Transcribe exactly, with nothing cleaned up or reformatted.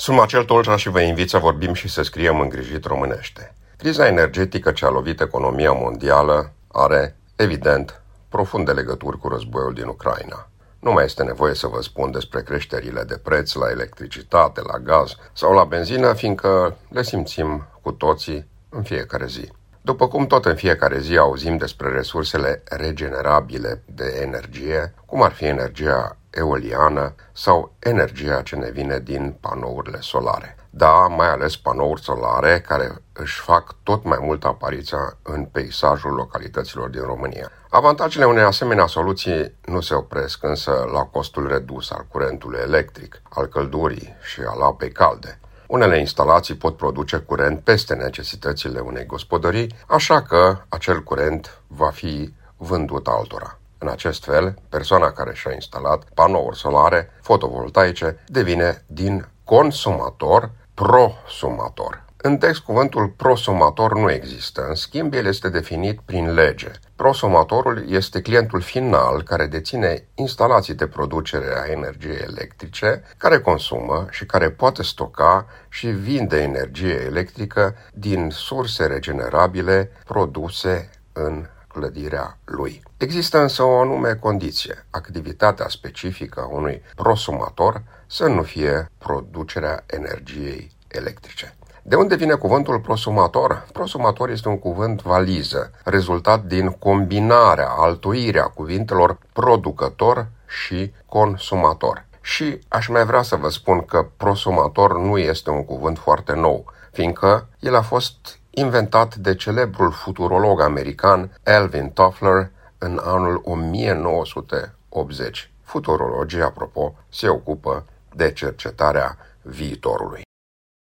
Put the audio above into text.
Sunt Marcel Tolja și vă invit să vorbim și să scriem îngrijit românește. Criza energetică ce a lovit economia mondială are, evident, profunde legături cu războiul din Ucraina. Nu mai este nevoie să vă spun despre creșterile de preț la electricitate, la gaz sau la benzină, fiindcă le simțim cu toții în fiecare zi. După cum tot în fiecare zi auzim despre resursele regenerabile de energie, cum ar fi energia eoliană sau energia ce ne vine din panourile solare. Da, mai ales panouri solare care își fac tot mai mult apariția în peisajul localităților din România. Avantajele unei asemenea soluții nu se opresc însă la costul redus al curentului electric, al căldurii și al apei calde. Unele instalații pot produce curent peste necesitățile unei gospodării, așa că acel curent va fi vândut altora. În acest fel, persoana care și-a instalat panouri solare fotovoltaice devine din consumator prosumator. În text, cuvântul prosumator nu există, în schimb el este definit prin lege. Prosumatorul este clientul final care deține instalații de producere a energiei electrice, care consumă și care poate stoca și vinde energie electrică din surse regenerabile produse în clădirea lui. Există însă o anume condiție: activitatea specifică a unui prosumator să nu fie producerea energiei electrice. De unde vine cuvântul prosumator? Prosumator este un cuvânt valiză, rezultat din combinarea, altoirea cuvintelor producător și consumator. Și aș mai vrea să vă spun că prosumator nu este un cuvânt foarte nou, fiindcă el a fost inventat de celebrul futurolog american Alvin Toffler în anul o mie nouă sute optzeci. Futurologii, apropo, se ocupă de cercetarea viitorului.